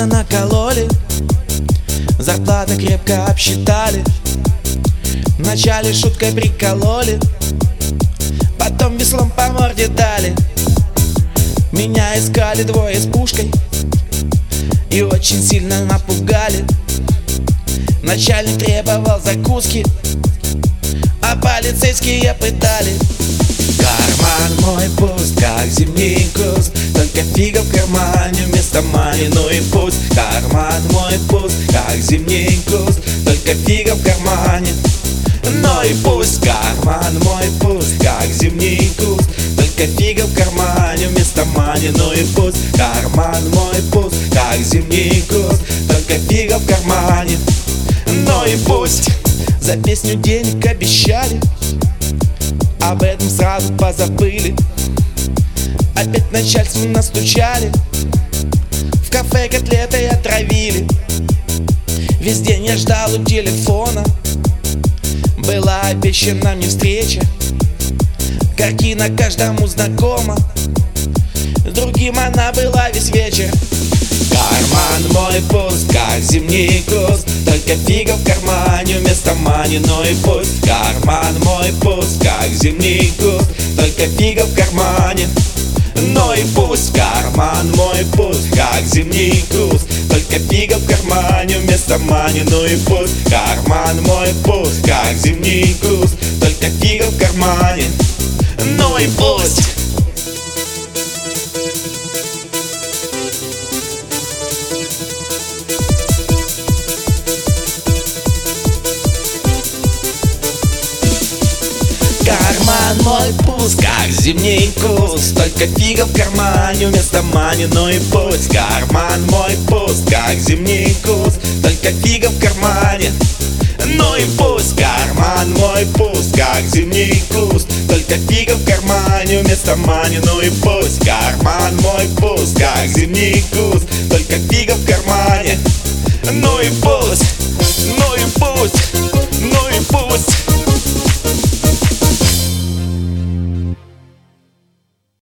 накололи, зарплаты крепко обсчитали. Вначале шуткой прикололи, потом веслом по морде дали. Меня искали двое с пушкой и очень сильно напугали. Начальник требовал закуски, а полицейские пытали. Карман мой пуст, как зимний куст, только фига в кармане вместо мани, ну и пусть. Карман мой пуст, как зимний куст, только фига в кармане, ну и пусть. Карман мой пуст, как зимний куст, только фига в кармане вместо мани, ну и пусть. Карман мой пуст, как зимний куст, только фига в кармане, ну и пусть. За песню денег обещали, об этом сразу позабыли. Опять начальству настучали, в кафе котлетой отравили. Весь день я ждал у телефона, была обещана мне встреча. Картина каждому знакома, с другим она была весь вечер. Карман мой пуст, как зимний куст, только фига в кармане вместо мани, ну и пусть. Карман мой пуст, как зимний куст, только фига в кармане, ну и пусть. Карман мой пуст, как зимний куст, только фига в кармане вместо мани, ну и пусть. Карман мой пуст, как зимний куст, только фига в кармане, ну и пусть. Карман мой пуст, как зимний куст, только фига в кармане вместо мани, ну и пусть. Карман мой пуст, как зимний куст, только фига в кармане, ну и пусть. Карман мой пуст, как зимний куст, только фига в кармане вместо мани, ну и пусть. Карман мой пуст, как зимний куст, только фига в кармане, ну и пусть, ну и пусть.